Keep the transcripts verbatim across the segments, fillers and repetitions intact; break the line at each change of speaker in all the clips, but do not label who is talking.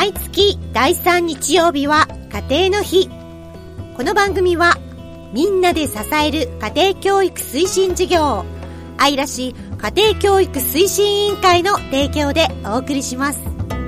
毎月だいさん日曜日は家庭の日。この番組はみんなで支える家庭教育推進事業愛らし家庭教育推進委員会の提供でお送りします。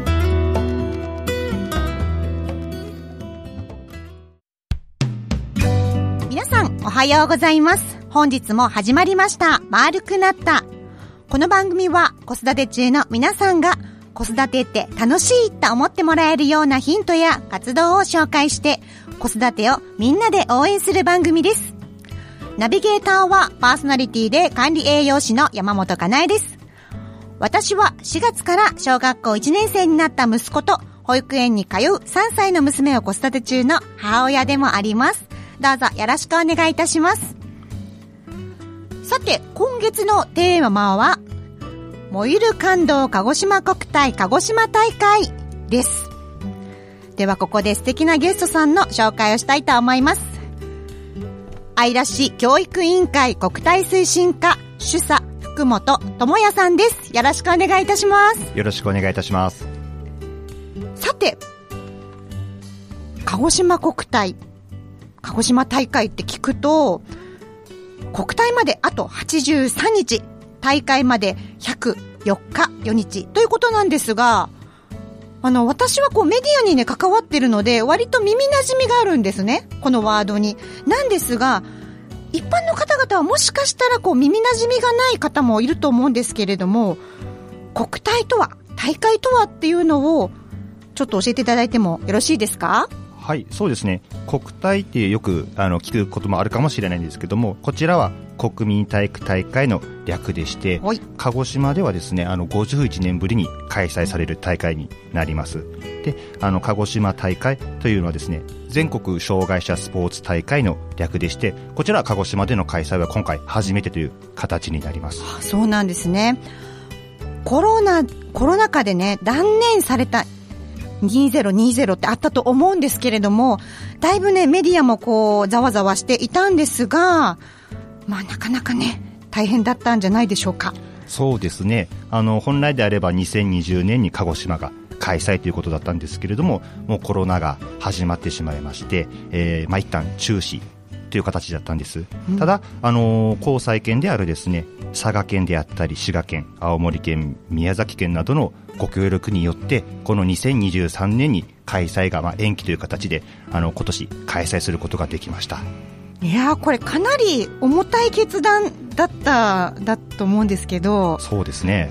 皆さんおはようございます。本日も始まりました丸くなった。この番組は子育て中の皆さんが子育てって楽しいと思ってもらえるようなヒントや活動を紹介して子育てをみんなで応援する番組です。ナビゲーターはパーソナリティで管理栄養士の山本かなえです。私はしがつから小学校いちねん生になった息子と保育園に通うさんさいの娘を子育て中の母親でもあります。どうぞよろしくお願いいたします。さて今月のテーマは燃ゆる感動鹿児島国体鹿児島大会です。ではここで素敵なゲストさんの紹介をしたいと思います。愛らし教育委員会国体推進課主査福本智也さんです。よろしくお願いいたします。
よろしくお願いいたします。
さて鹿児島国体鹿児島大会って聞くと国体まであとはちじゅうさんにち、大会までひゃくよっかよっかということなんですが、あの私はこうメディアにね関わってるので割と耳馴染みがあるんですね、このワードに。なんですが一般の方々はもしかしたらこう耳馴染みがない方もいると思うんですけれども、国体とは大会とはっていうのをちょっと教えていただいてもよろしいですか？
はい、そうですね。国体ってよくあの聞くこともあるかもしれないんですけども、こちらは国民体育大会の略でして、鹿児島ではですねあのごじゅういちねんぶりに開催される大会になります。で、あの鹿児島大会というのはですね全国障害者スポーツ大会の略でして、こちらは鹿児島での開催は今回初めてという形になります。
あ、そうなんですね。コロナコロナ禍でね断念されたにせんにじゅうってあったと思うんですけれども、だいぶねメディアもこうざわざわしていたんですが、まあなかなかね大変だったんじゃないでしょうか。
そうですね。あの本来であればにせんにじゅうねんに鹿児島が開催ということだったんですけれども、もうコロナが始まってしまいまして、えー、まあ一旦中止という形だったんです、うん、ただ、あのー、交際県であるですね佐賀県であったり滋賀県、青森県、宮崎県などのご協力によってこのにせんにじゅうさんねんに開催がまあ延期という形であの今年開催することができました。
いやーこれかなり重たい決断だっただと思うんですけど。
そうですね。
うん。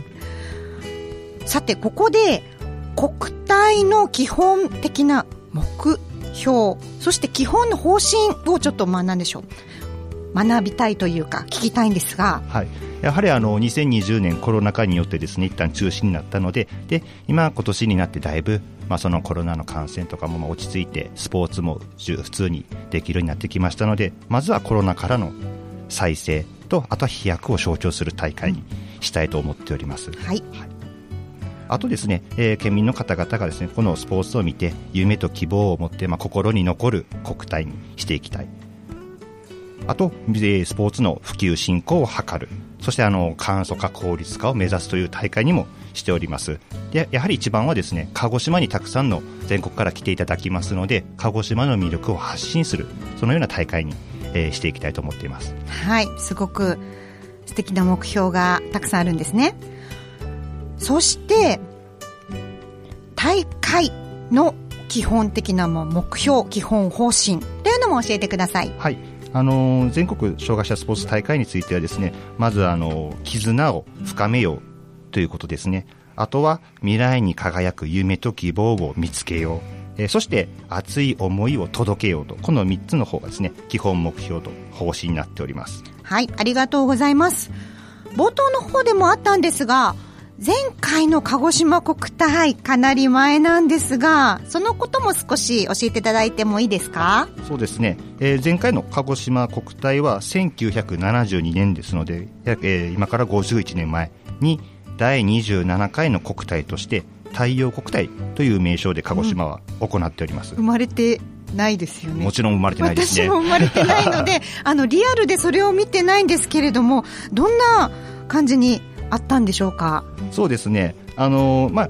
さてここで国体の基本的な目標、そして基本の方針をちょっとまあ何でしょう学びたいというか聞きたいんですが、
はい、やはりあのにせんにじゅうねんコロナ禍によってですね一旦中止になったので、で今今年になってだいぶ、まあ、そのコロナの感染とかもまあ落ち着いてスポーツも普通にできるようになってきましたので、まずはコロナからの再生とあとは飛躍を象徴する大会にしたいと思っております、うん、はい、はい。あとですね、えー、県民の方々がですねこのスポーツを見て夢と希望を持って、まあ、心に残る国体にしていきたい。あとスポーツの普及振興を図る、そしてあの簡素化効率化を目指すという大会にもしております。でやはり一番はですね鹿児島にたくさんの全国から来ていただきますので、鹿児島の魅力を発信するそのような大会に、えー、していきたいと思っています。
はい、すごく素敵な目標がたくさんあるんですね。そして大会の基本的な目標基本方針というのも教えてください。
はい、あの全国障害者スポーツ大会についてはですね、まずあの絆を深めようということですね。あとは未来に輝く夢と希望を見つけよう、えー、そして熱い思いを届けようと、このみっつの方がですね基本目標と方針になっております。
はい、ありがとうございます。冒頭の方でもあったんですが、前回の鹿児島国体かなり前なんですが、そのことも少し教えていただいてもいいですか？
そうですね、えー、前回の鹿児島国体はせんきゅうひゃくななじゅうにねんですので、えー、今からごじゅういちねんまえにだいにじゅうななかいの国体として太陽国体という名称で鹿児島は行っております、
うん、生まれてないですよね。
もちろん生まれてないですね。
私も生まれてないのであのリアルでそれを見てないんですけれども、どんな感じにあったんでしょうか？
そうですね、あのーまあ、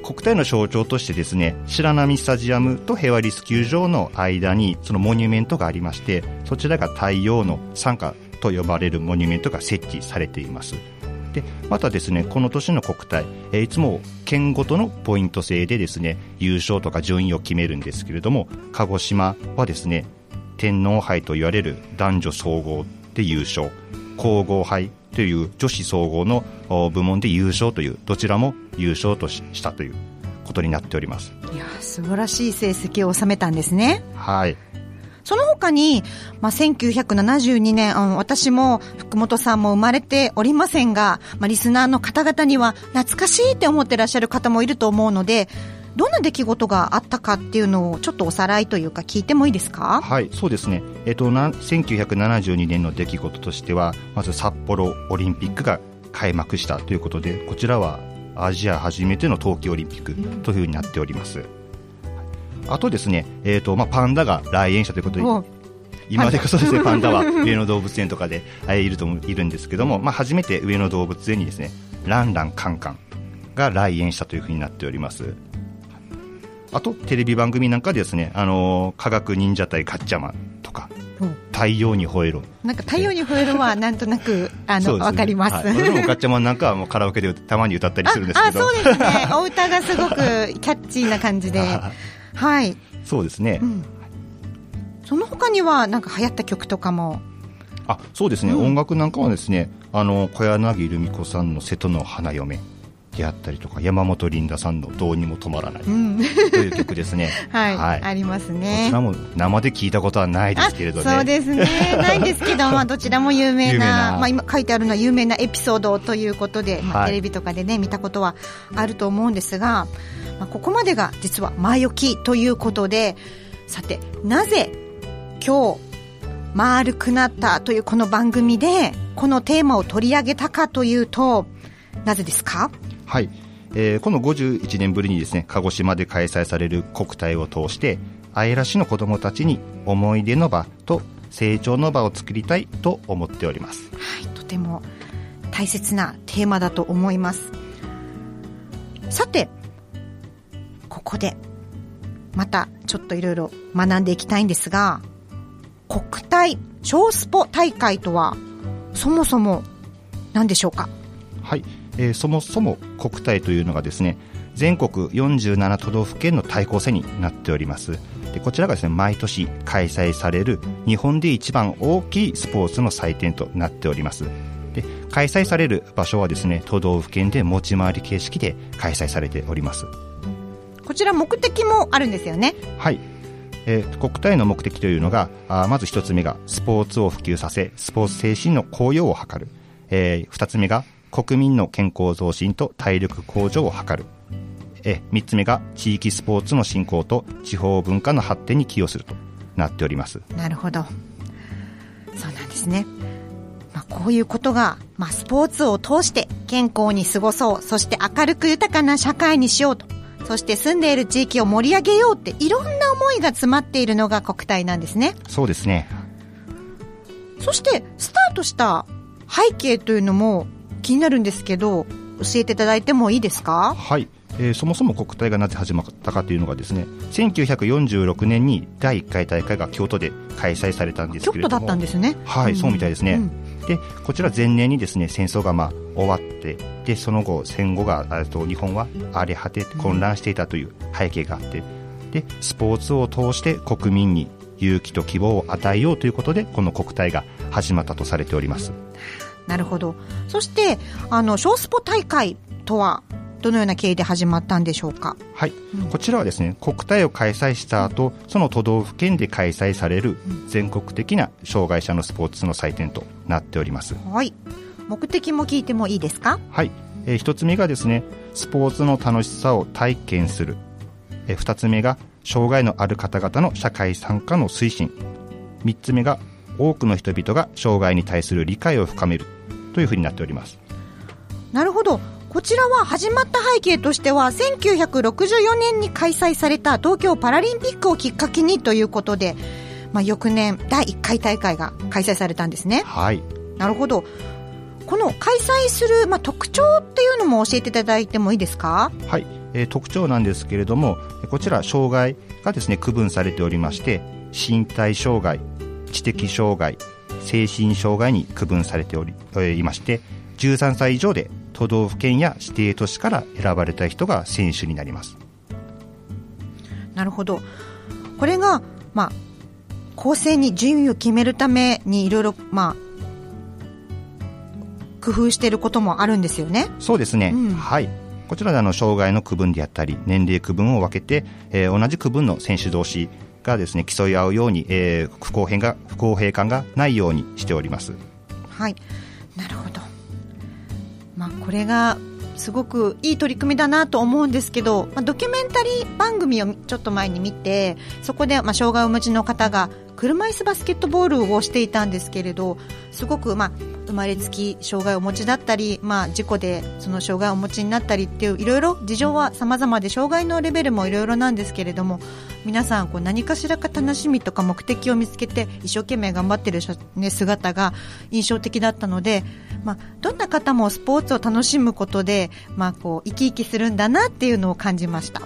国体の象徴としてですね、白波スタジアムと平和リス球場の間にそのモニュメントがありまして、そちらが太陽の傘下と呼ばれるモニュメントが設置されています。でまたですね、この年の国体、えー、いつも県ごとのポイント制でですね、優勝とか順位を決めるんですけれども、鹿児島はですね、天皇杯と言われる男女総合で優勝、皇后杯という女子総合の部門で優勝という、どちらも優勝としたということになっております。
いや、素晴らしい成績を収めたんですね。
はい。
その他に、まあ、せんきゅうひゃくななじゅうにねん、うん、私も福本さんも生まれておりませんが、まあ、リスナーの方々には懐かしいって思ってらっしゃる方もいると思うので、どんな出来事があったかっていうのをちょっとおさらいというか聞いてもいいですか？
はい、そうですね、えっと、なせんきゅうひゃくななじゅうにねんの出来事としては、まず札幌オリンピックが開幕したということで、こちらはアジア初めての冬季オリンピックというふうになっております。あとですね、えーとまあ、パンダが来園したということで、今でこそですね、パンダは上野動物園とかでいるといるんですけども、まあ、初めて上野動物園にですね、ランランカンカンが来園したというふうになっております。あとテレビ番組なんかでですね、あのー、科学忍者隊ガッチャマンとか、うん、太陽に吠えろ、
なんか太陽に吠えろはなんとなくあの、ね、分かります、はい、
私もガッチャマンなんかはもうカラオケでたまに歌ったりするんですけど、
ああ、そうですね、お歌がすごくキャッチーな感じではい、
そうですね、うん、
その他にはなんか流行った曲とかも。
あ、そうですね、うん、音楽なんかはですね、あの小柳ルミ子さんの瀬戸の花嫁であったりとか、山本リンダさんのどうにも止まらない、うん、という曲ですね
はい、はい、ありますね。
こちらも生で聞いたことはないですけれどね。
そうですね、ないんですけど、まあ、どちらも有名な, 有名な、まあ、今書いてあるのは有名なエピソードということで、まあ、テレビとかでね見たことはあると思うんですが、まあ、ここまでが実は前置きということで、さてなぜ今日丸くなったというこの番組でこのテーマを取り上げたかというと、なぜですか？
はい、えー、このごじゅういちねんぶりにですね、鹿児島で開催される国体を通して姶良市の子どもたちに思い出の場と成長の場を作りたいと思っております。
はい、とても大切なテーマだと思います。さてここでまたちょっといろいろ学んでいきたいんですが、国体小スポ大会とはそもそも何でしょうか？
はい、えー、そもそも国体というのがですね、全国よんじゅうなな都道府県の対抗戦になっております。でこちらがですね、毎年開催される日本で一番大きいスポーツの祭典となっております。で開催される場所はですね、都道府県で持ち回り形式で開催されております。
こちら目的もあるんですよね？
はい、えー、国体の目的というのが、あまず一つ目がスポーツを普及させスポーツ精神の高揚を図る、えー、二つ目が国民の健康増進と体力向上を図る、え三つ目が地域スポーツの振興と地方文化の発展に寄与するとなっております。
なるほど、そうなんですね。まあ、こういうことが、まあ、スポーツを通して健康に過ごそう、そして明るく豊かな社会にしようと、そして住んでいる地域を盛り上げようっていろんな思いが詰まっているのが国体なんですね。
そうですね。
そしてスタートした背景というのも気になるんですけど、教えていただいてもいいですか？
はい、えー、そもそも国体がなぜ始まったかというのがですね、せんきゅうひゃくよんじゅうろくねんにだいいっかい大会が京都で開催されたんですけれども、
京都だったんですね。
はい、うん、そうみたいですね、うん、でこちら前年にですね、戦争がまあ終わって、でその後戦後がと日本は荒れ果て混乱していたという背景があって、でスポーツを通して国民に勇気と希望を与えようということでこの国体が始まったとされております。
なるほど。そしてあの小スポ大会とはどのような経緯で始まったんでしょうか？
はい、うん、こちらはですね、国体を開催した後、その都道府県で開催される全国的な障害者のスポーツの祭典となっております。
はい、目的も聞いてもいいですか？
はい、えー、一つ目がですね、スポーツの楽しさを体験する、えー、二つ目が障害のある方々の社会参加の推進、三つ目が多くの人々が障害に対する理解を深めるというふうになっております。
なるほど。こちらは始まった背景としてはせんきゅうひゃくろくじゅうよねんに開催された東京パラリンピックをきっかけにということで、まあ、翌年だいいっかい大会が開催されたんですね。
はい、
なるほど。この開催する、まあ、特徴っていうのも教えていただいてもいいですか？
はい、 えー、特徴なんですけれども、こちら障害がですね区分されておりまして、身体障害、知的障害、精神障害に区分されており、えー、いまして、じゅうさんさい以上で都道府県や指定都市から選ばれた人が選手になります。
なるほど。これが、まあ、公正に順位を決めるためにいろいろ、まあ、工夫していることもあるんですよね。
そうですね、うん、はい。こちらであの障害の区分であったり年齢区分を分けて、えー、同じ区分の選手同士がですね競い合うように、えー、不公平が不公平感がないようにしております。
はい、なるほど。まあ、これがすごくいい取り組みだなと思うんですけど、まあ、ドキュメンタリー番組をちょっと前に見て、そこでまあ障害をお持ちの方が車椅子バスケットボールをしていたんですけれど、すごくまあ生まれつき障害をお持ちだったり、まあ、事故でその障害をお持ちになったりっていういろいろ事情は様々で、障害のレベルもいろいろなんですけれども、皆さんこう何かしらか楽しみとか目的を見つけて一生懸命頑張っている、ね、姿が印象的だったので、まあ、どんな方もスポーツを楽しむことで、まあ、こう生き生きするんだなっていうのを感じました、うん、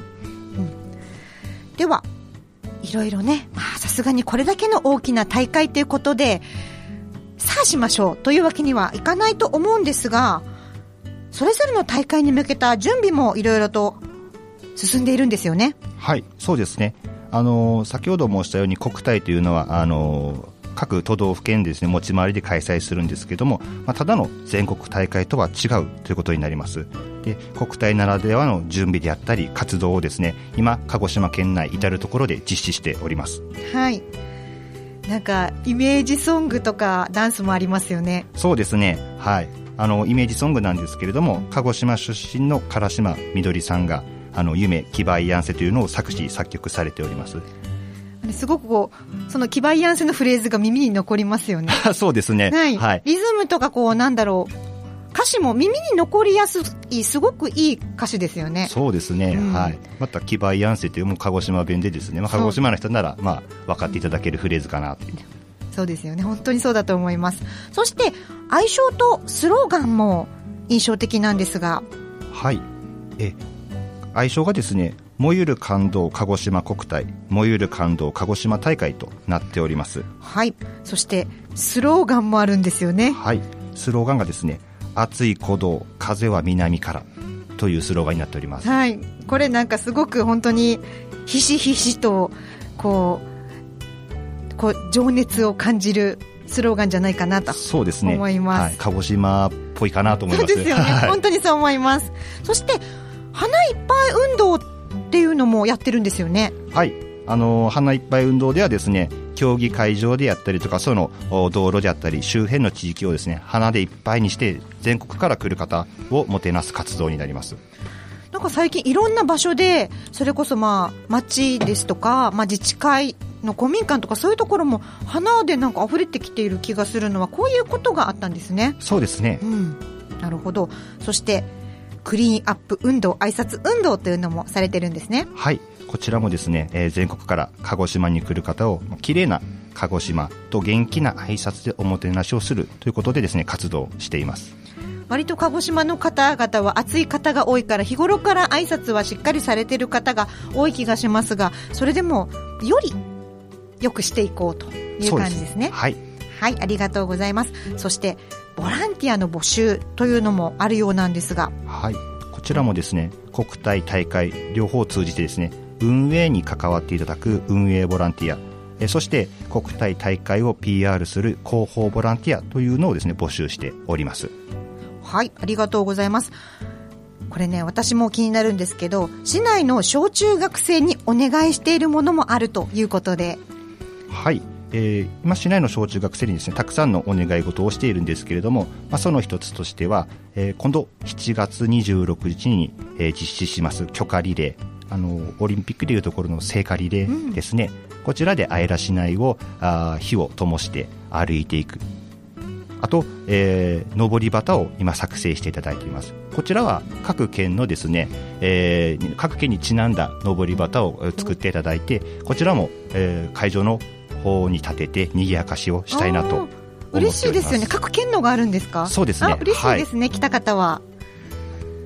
ではいろいろね、さすがにこれだけの大きな大会ということでさあしましょうというわけにはいかないと思うんですが、それぞれの大会に向けた準備もいろいろと進んでいるんですよね。
はい、そうですね。あの先ほど申したように国体というのはあの各都道府県でですね持ち回りで開催するんですけども、まあ、ただの全国大会とは違うということになります。で、国体ならではの準備であったり活動をですね今鹿児島県内至るところで実施しております。
はい、なんかイメージソングとかダンスもありますよね。
そうですね、はい。あのイメージソングなんですけれども、鹿児島出身の唐島みどりさんがあの夢キバイヤンセというのを作詞作曲されております。
すごくこうそのキバイヤンセのフレーズが耳に残りますよね。
そうですね、
はいはい、リズムとかこうなんだろう、歌詞も耳に残りやすいすごくいい歌詞ですよね。
そうですね、うん、はい。またキバイヤンセというも鹿児島弁でですね、まあ、鹿児島の人ならまあ分かっていただけるフレーズかなという。
そうですよね、本当にそうだと思います。そして愛称とスローガンも印象的なんですが、
はい、え愛称がですね燃ゆる感動鹿児島国体、燃ゆる感動鹿児島大会となっております。
はい。そしてスローガンもあるんですよね。
はい、スローガンがですね熱い鼓動風は南からというスローガンになっております。
はい、これなんかすごく本当にひしひしとこうこう情熱を感じるスローガンじゃないかなと思います。
そうですね、はい、鹿児島っぽいかなと思います。
そうですよね、はい、本当にそう思います。そして花いっぱい運動っていうのもやってるんですよね。
はい、あの花いっぱい運動ではですね競技会場であったりとかその道路であったり周辺の地域をですね花でいっぱいにして全国から来る方をもてなす活動になります。
なんか最近いろんな場所でそれこそまあ町ですとか、まあ、自治会の公民館とかそういうところも花でなんか溢れてきている気がするのはこういうことがあったんですね。
そうですね、
うん、なるほど。そしてクリーンアップ運動、挨拶運動というのもされてるんですね。
はい、こちらもですね、えー、全国から鹿児島に来る方をきれいな鹿児島と元気な挨拶でおもてなしをするということでですね活動しています。
割と鹿児島の方々は熱い方が多いから日頃から挨拶はしっかりされている方が多い気がしますが、それでもよりよくしていこうという感じですね。
はい、
はい、ありがとうございます。そしてボランティアの募集というのもあるようなんですが、
はい、こちらもですね国体大会両方を通じてですね運営に関わっていただく運営ボランティア、えそして国体大会を ピーアール する広報ボランティアというのをですね募集しております。
はい、ありがとうございます。これね私も気になるんですけど、市内の小中学生にお願いしているものもあるということで。
はい、えー、今市内の小中学生にですねたくさんのお願い事をしているんですけれども、まあ、その一つとしては、えー、今度しちがつにじゅうろくにちに、えー、実施します許可リレー、あのオリンピックでいうところの聖火リレーですね、うん、こちらで姶良市内をあ火を灯して歩いていく。あと、えー、上り旗を今作成していただいています。こちらは各県のですね、えー、各県にちなんだ上り旗を作っていただいて、こちらも、えー、会場の方に立てて賑やかしをしたいなと思っております。
嬉しいですよね。各県のがあるんですか？
そうですね。
あ、嬉しいですね、はい、来た方は。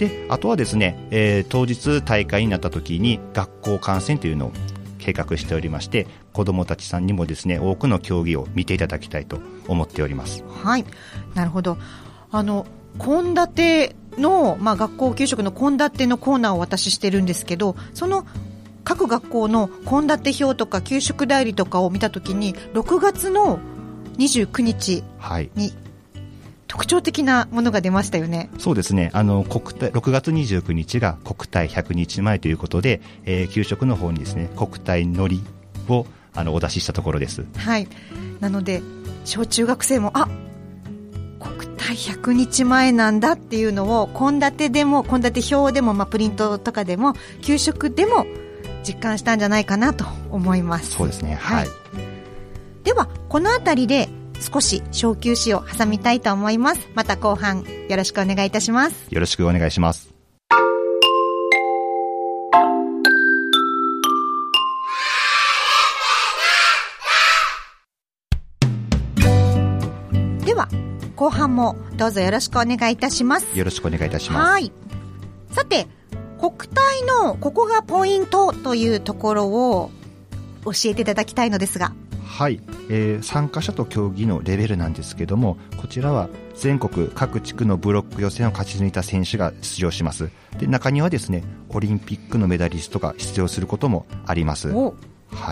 であとはですね、えー、当日大会になった時に学校観戦というのを計画しておりまして、子どもたちさんにもですね多くの競技を見ていただきたいと思っております。
はい、なるほど。あの献立の、まあ、学校給食の献立のコーナーを私してるんですけど、その各学校の献立表とか給食代理とかを見たときにろくがつのにじゅうくにちに特徴的なものが出ましたよね。
そうですね、あの国体ろくがつにじゅうくにちが国体ひゃくにちまえということで、えー、給食の方にですね国体のりをあのお出ししたところです。
はい、なので小中学生もあ国体ひゃくにちまえなんだっていうのを献立でも献立表でも、まあ、プリントとかでも給食でも実感したんじゃないかなと思います。
そうですね、はい、はい、
ではこのあたりで少し小休止を挟みたいと思います。また後半よろしくお願いいたします。
よろしくお願いします。
では後半もどうぞよろしくお願いいたします。
よろしくお願いいたします。
はい、さて国体のここがポイントというところを教えていただきたいのですが。
はい、えー、参加者と競技のレベルなんですけども、こちらは全国各地区のブロック予選を勝ち抜いた選手が出場します。で中にはですねオリンピックのメダリストが出場することもあります。はい、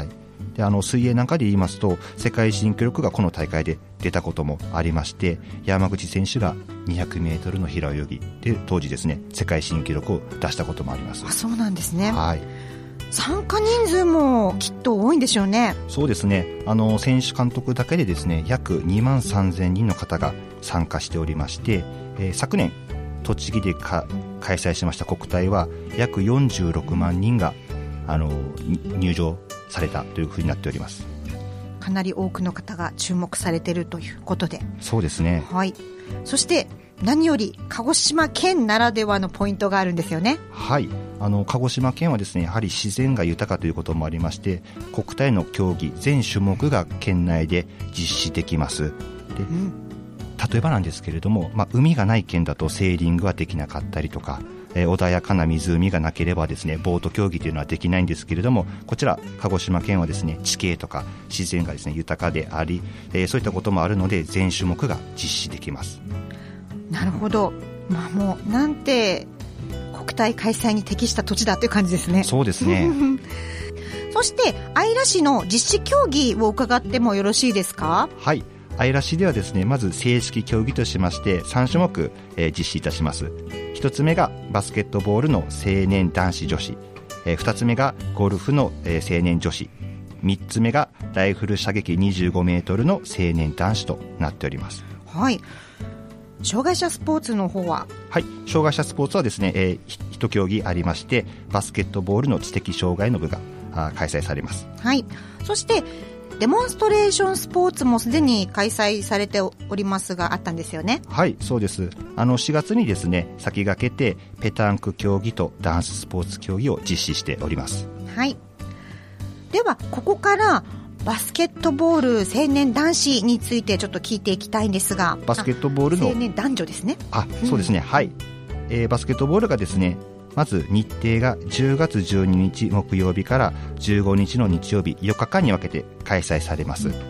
であの水泳なんかで言いますと世界新記録がこの大会で出たこともありまして、山口選手がにひゃくメートルの平泳ぎで当時ですね世界新記録を出したこともあります。
あ、そうなんですね。
はい、
参加人数もきっと多いんでしょうね。
そうですね、あの選手監督だけでですね約にまんさんぜんにんの方が参加しておりまして、えー、昨年栃木でか開催しました国体は約よんじゅうろくまんにんがあの入場されたというふうになっております。
かなり多くの方が注目されているということで。
そうですね、
はい、そして何より鹿児島県ならではのポイントがあるんですよね。
はい、あの鹿児島県はですねやはり自然が豊かということもありまして、国体の競技全種目が県内で実施できます。で、うん、例えばなんですけれども、まあ、海がない県だとセーリングはできなかったりとか、えー、穏やかな湖がなければですねボート競技というのはできないんですけれども、こちら鹿児島県はですね地形とか自然がですね豊かであり、えー、そういったこともあるので全種目が実施できます。
なるほど、まあ、もうなんて国体開催に適した土地だという感じですね。
そうですね
そして姶良市の実施競技を伺ってもよろしいですか。
はい、姶良市ではですねまず正式競技としましてさんしゅもく、えー、実施いたします。ひとつめがバスケットボールの成年男子女子、えー、ふたつめがゴルフの、えー、成年女子、みっつめがライフル射撃にじゅうごメートルの成年男子となっております。
はい、障害者スポーツの方は。
はい、障害者スポーツはですね、えー、一競技ありまして、バスケットボールの知的障害の部が開催されます。
はい、そしてデモンストレーションスポーツもすでに開催されておりますがあったんですよね。
はい、そうです。あのしがつにですね先駆けてペタンク競技とダンススポーツ競技を実施しております。
はい、ではここからバスケットボール成年男子についてちょっと聞いていきたいんですが。
バスケットボールの
成年男女ですね。
あ、そうですね、うん、はい、えー、バスケットボールがですねまず日程がじゅうがつじゅうににち木曜日からじゅうごにちの日曜日よっかかんに分けて開催されます。うん、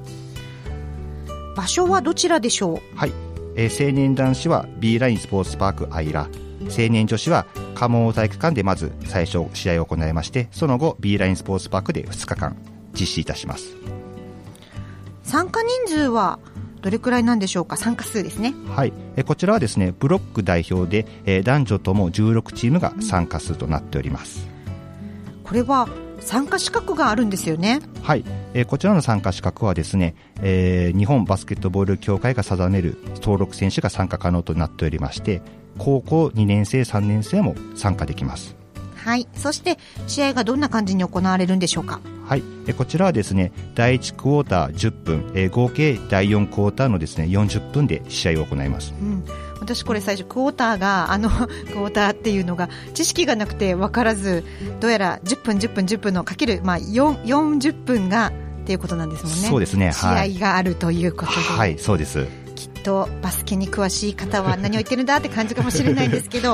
場所はどちらでしょう。
はい、えー、成年男子は B ラインスポーツパーク姶良、成年女子は蒲生体育館でまず最初試合を行いまして、その後 B ラインスポーツパークでふつかかん実施いたします。
参加人数はどれくらいなんでしょうか。参加数ですね。
はい、えこちらはですねブロック代表で、えー、男女ともじゅうろくチームが参加数となっております。
うん、これは参加資格があるんですよね。
はい、えー、こちらの参加資格はですね、えー、日本バスケットボール協会が定める登録選手が参加可能となっておりまして、高校にねんせいさんねんせいも参加できます。
はい、そして試合がどんな感じに行われるんでしょうか。
はい、えこちらはですねだいいちクォーターじゅっぷん、えー、合計だいよんクォーターのですねよんじゅっぷんで試合を行います。うん、
私これ最初クォーターがあのクォーターっていうのが知識がなくて分からず、どうやらじゅっぷんじゅっぷんじゅっぷんのかける、まあ、よんじゅっぷんがっていうことなんですもんね。
そうですね、
試合があるということで、
はい、はい、そうです。
きっとバスケに詳しい方は何を言ってるんだって感じかもしれないんですけど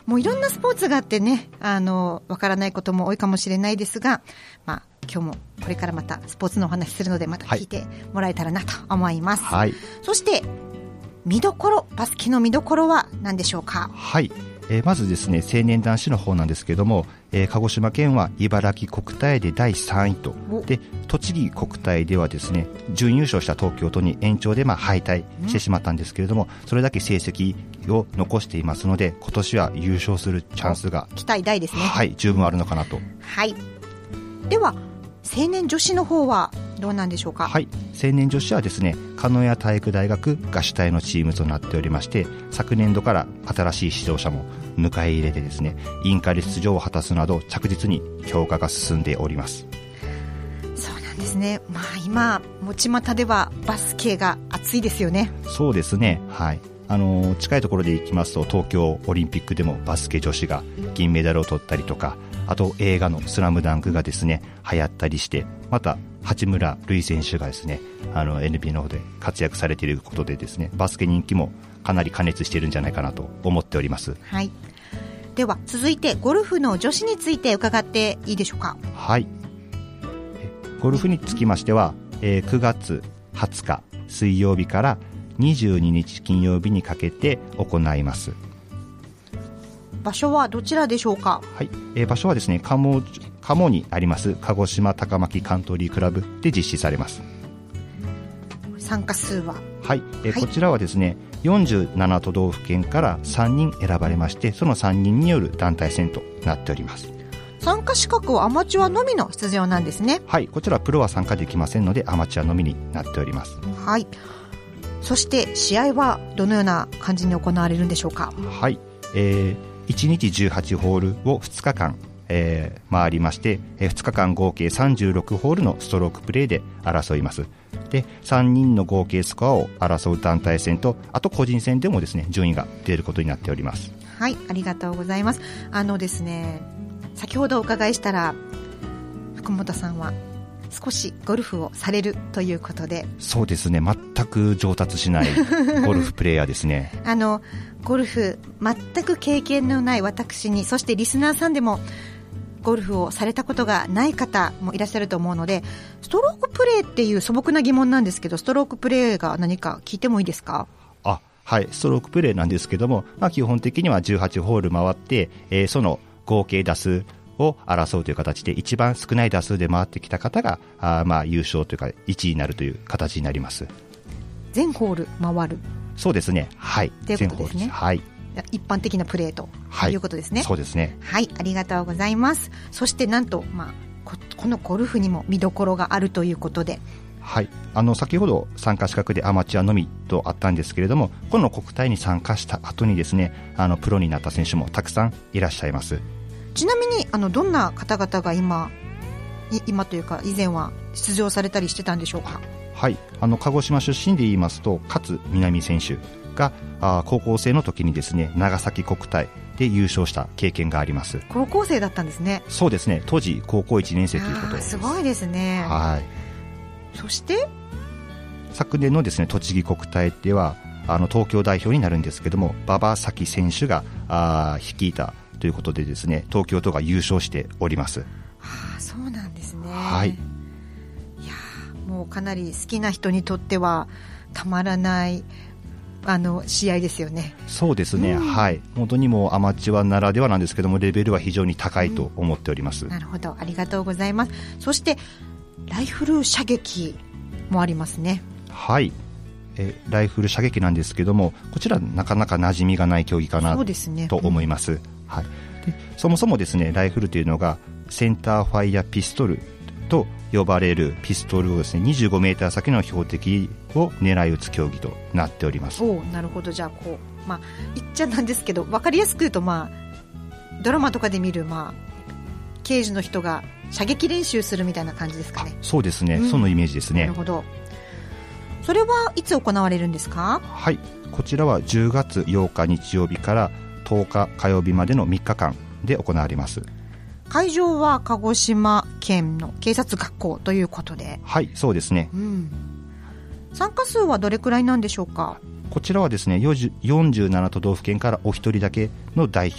もういろんなスポーツがあってね、あのわからないことも多いかもしれないですが、まあ、今日もこれからまたスポーツのお話するので、また聞いてもらえたらなと思います、
はい、
そして見どころ、バスケの見どころは何でしょうか。
はい、えー、まずですね、成年男子の方なんですけども、えー、鹿児島県は茨城国体でだいさんいと、で栃木国体ではですね、準優勝した東京都に延長でまあ敗退してしまったんですけれども、それだけ成績を残していますので、今年は優勝するチャンスが
期待大ですね。
はい、十分あるのかなと。
はい、では成年女子の方はどうなんでしょうか。
はい、成年女子はですね、鹿屋体育大学が主体のチームとなっておりまして、昨年度から新しい指導者も迎え入れてですね、インカレ出場を果たすなど着実に強化が進んでおります。
そうなんですね。まあ、今持股ではバスケが熱いですよね。
そうですね、はい、あの近いところでいきますと、東京オリンピックでもバスケ女子が銀メダルを取ったりとか、あと映画のスラムダンクがですね流行ったりして、また八村塁選手がですね、あの エヌビー の方で活躍されていることでですね、バスケ人気もかなり過熱しているんじゃないかなと思っております。
はい、では続いてゴルフの女子について伺っていいでしょうか。
はい、ゴルフにつきましては、えー、くがつはつか水曜日からにじゅうににち金曜日にかけて行います。
場所はどちらでしょうか。
はい、えー、場所はですね、鴨鴨にあります鹿児島高牧カントリークラブで実施されます。
参加数は、
はい、えー
はい、
こちらはですね、よんじゅうなな都道府県からさんにん選ばれまして、そのさんにんによる団体戦となっております。
参加資格はアマチュアのみの出場なんですね。
はい、こちらはプロは参加できませんので、アマチュアのみになっております。
はい、そして試合はどのような感じに行われるんでしょうか。
はい、えーいちにちじゅうはちホールをふつかかん、えー、回りまして、えー、ふつかかん合計さんじゅうろくホールのストロークプレーで争います。でさんにんの合計スコアを争う団体戦と、あと個人戦でもですね、順位が出ることになっております。
はい、ありがとうございます。あのですね、先ほどお伺いしたら福本さんは少しゴルフをされるということで。
そうですね、全く上達しないゴルフプレーヤーですね
あのゴルフ全く経験のない私に、そしてリスナーさんでもゴルフをされたことがない方もいらっしゃると思うので、ストロークプレーっていう素朴な疑問なんですけど、ストロークプレーが何か聞いてもいいですか。
あ、はい、ストロークプレーなんですけども、まあ、基本的にはじゅうはちホール回って、えー、その合計打数を争うという形で、一番少ない打数で回ってきた方があまあ優勝というかいちいになるという形になります。
全ホール回る。
そうですね、はい、
ということですね。
はい、
一般的なプレーということですね。
はい、そうですね。
はい、ありがとうございます。そしてなんと、まあ、こ, このゴルフにも見どころがあるということで。
はい、あの先ほど参加資格でアマチュアのみとあったんですけれども、この国体に参加した後にですね、あのプロになった選手もたくさんいらっしゃいます。
ちなみにあのどんな方々が今今というか以前は出場されたりしてたんでしょうか。
はい、あの鹿児島出身で言いますと勝みなみ選手があ高校生の時にですね、長崎国体で優勝した経験があります。
高校生だったんですね。
そうですね、当時高校いちねん生ということです。
すごいですね。
はい、
そして
昨年のですね、栃木国体ではあの東京代表になるんですけども、馬場咲希選手があ率いたということでですね、東京都が優勝しております。
はあ、そうなんですね。
はい、
いやもうかなり好きな人にとってはたまらないあの試合ですよね。
そうですね、うん、はい、本当にもうアマチュアならではなんですけども、レベルは非常に高いと思っております。
うん、なるほど、ありがとうございます。そしてライフル射撃もありますね。
はい、えライフル射撃なんですけども、こちらなかなか馴染みがない競技かなと思います。はい、でそもそもですね、ライフルというのがセンターファイヤーピストルと呼ばれるピストルをですね、にじゅうごメーター先の標的を狙い撃つ競技となっております。
お、なるほど。じゃあこう、まあ、言っちゃなんですけど分かりやすく言うと、まあ、ドラマとかで見る、まあ、刑事の人が射撃練習するみたいな感じですかね。
そうですね、うん、そのイメージですね。
なるほど。それはいつ行われるんですか。
はい、こちらはじゅうがつようか日曜日からとおか火曜日までのみっかかんで行われます。
会場は鹿児島県の警察学校ということで。
はい、そうですね。
うん、参加数はどれくらいなんでしょうか。
こちらはですね、よんじゅうなな都道府県からお一人だけの代表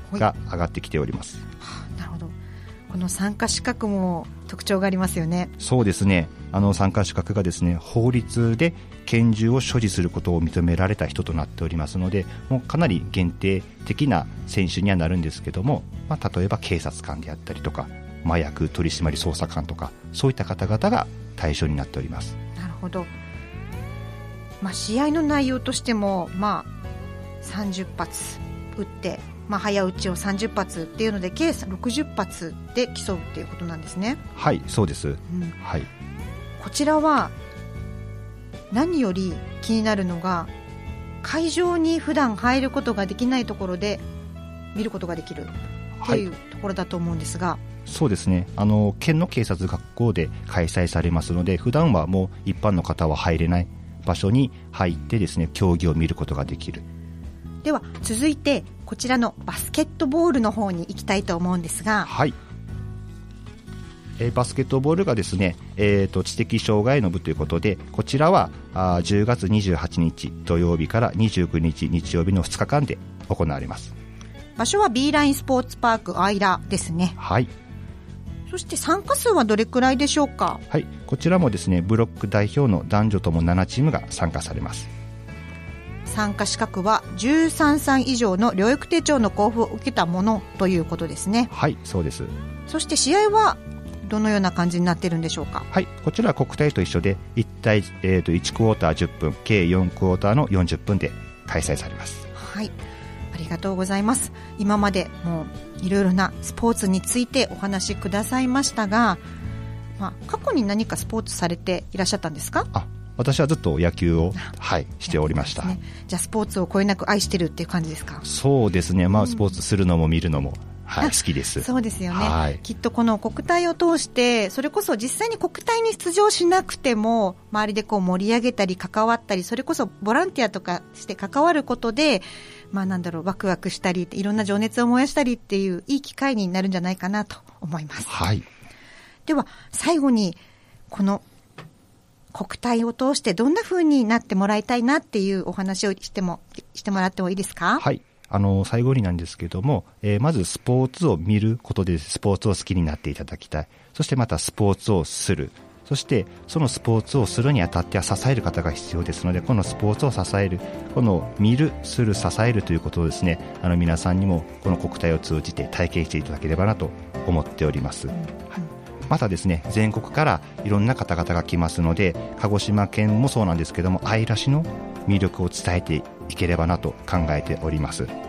が上がってきております。
はあ、なるほど。この参加資格も特徴がありますよね。
そうですね。あの参加資格がですね、法律で拳銃を所持することを認められた人となっておりますので、もうかなり限定的な選手にはなるんですけども、まあ、例えば警察官であったりとか麻薬取締捜査官とかそういった方々が対象になっております。
なるほど。まあ、試合の内容としても、まあ、さんじゅっぱつ撃って、まあ、早撃ちをさんじゅっぱつっていうので計ろくじゅっぱつで競うっていうことなんですね。
はい、そうです、うん、はい。
こちらは何より気になるのが、会場に普段入ることができないところで見ることができるというところだと思うんですが、はい、
そうですね。あの県の警察学校で開催されますので、普段はもう一般の方は入れない場所に入ってですね、競技を見ることができる。
では続いてこちらのバスケットボールの方に行きたいと思うんですが、
はい、えー、バスケットボールがですね、えー、と知的障害の部ということで、こちらはあじゅうがつにじゅうはちにち土曜日からにじゅうくにち日曜日のふつかかんで行われます。
場所は B ラインスポーツパークアイラですね。
はい。
そして参加数はどれくらいでしょうか。
はい、こちらもですね、ブロック代表の男女ともななチームが参加されます。
参加資格はじゅうさんさい以上の療育手帳の交付を受けたものということですね。
はい、そうです。
そして試合はどのような感じになっているんでしょうか。
はい、こちらは国体と一緒でいち対、えー、といちクォーターじゅっぷん、計よんクォーターのよんじゅっぷんで開催されます。
はい、ありがとうございます。今までもういろいろなスポーツについてお話しくださいましたが、まあ、過去に何かスポーツされていらっしゃったんですか。
あ、私はずっと野球を、はい、しておりました。
ね、じゃあスポーツをこよなく愛してるっていう感じですか。
そうですね、まあ、スポーツするのも見るのも、はい、好きです。
そうですよね、
はい、
きっとこの国体を通してそれこそ実際に国体に出場しなくても周りでこう盛り上げたり関わったり、それこそボランティアとかして関わることで、まあ、なんだろう、ワクワクしたりいろんな情熱を燃やしたりっていういい機会になるんじゃないかなと思います。
はい、
では最後にこの国体を通してどんな風になってもらいたいなっていうお話をしてもしてもらってもいいですか。
はい、あの最後になんですけども、えー、まずスポーツを見ることでスポーツを好きになっていただきたい。そしてまたスポーツをする、そしてそのスポーツをするにあたっては支える方が必要ですので、このスポーツを支える、この見る、する、支えるということをですね、あの皆さんにもこの国体を通じて体験していただければなと思っております。はい、またですね、全国からいろんな方々が来ますので、鹿児島県もそうなんですけども、姶良市の魅力を伝えていければなと考えております。はい、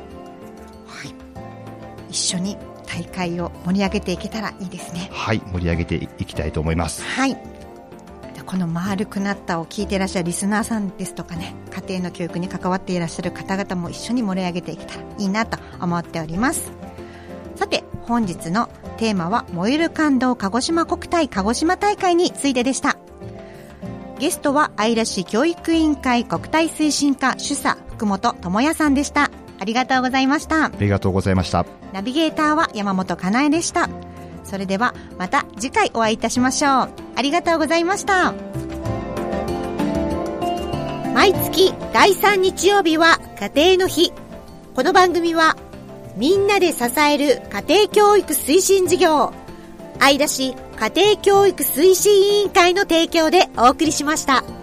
一緒に大会を盛り上げていけたらいいですね。
はい、盛り上げていきたいと思います。
はい、この丸くなったを聞いていらっしゃるリスナーさんですとかね、家庭の教育に関わっていらっしゃる方々も一緒に盛り上げていけたらいいなと思っております。さて本日のテーマは燃える感動鹿児島国体鹿児島大会についてでした。ゲストは姶良市教育委員会国体推進課主査福本智也さんでした。ありがとうございました。
ありがとうございました。
ナビゲーターは山本かなえでした。それではまた次回お会いいたしましょう。ありがとうございました。毎月だいさん日曜日は家庭の日。この番組はみんなで支える家庭教育推進事業姶良市家庭教育推進委員会の提供でお送りしました。